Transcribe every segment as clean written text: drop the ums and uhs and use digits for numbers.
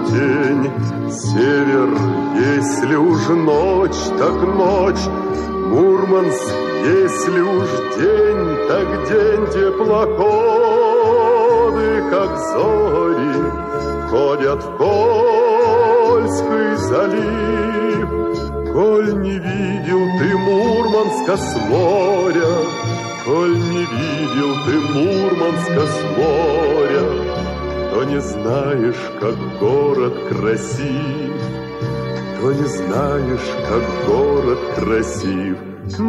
день. Север, если уж ночь, так ночь. Мурманск, если уж день, так день. Теплоходы, как зори, ходят в Кольский залив. Коль не видел ты Мурманска с моря, коль не видел ты Мурманска с моря, то не знаешь, как город красив, то не знаешь, как город красив.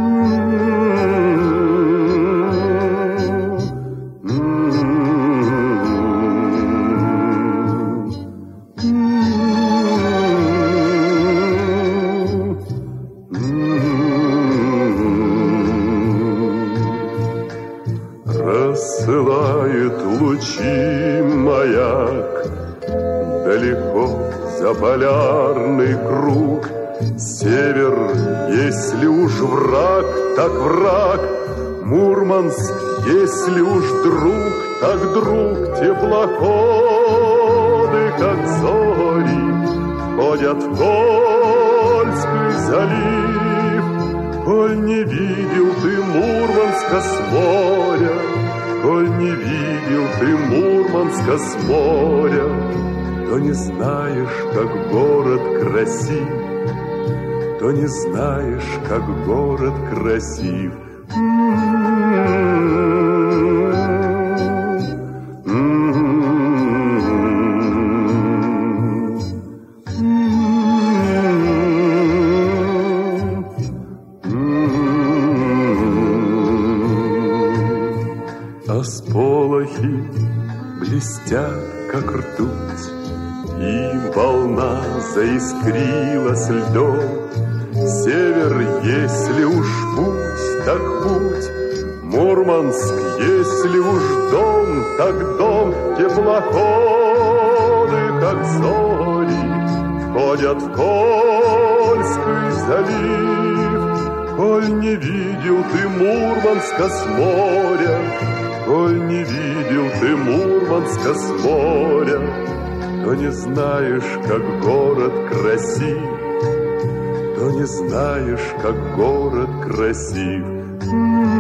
Рассылает лучи маяк далеко за полярный круг. Север, если уж враг, так враг. Мурманск, если уж друг, так друг. Теплоходы, как зори, ходят в Кольский залив. Коль не видел ты Мурманска с моря, коль не видел ты Мурманска с моря, то не знаешь, как город красив, то не знаешь, как город красив. А сполохи блестят, как ртуть, и волна заискрилась льдом. Север, если уж путь, так путь. Мурманск, если уж дом, так дом. Теплоходы, как зори, входят в Кольский залив. Коль не видел ты Мурманска с моря, коль не видел ты Мурманска с моря, то не знаешь, как город красив, то не знаешь, как город красив.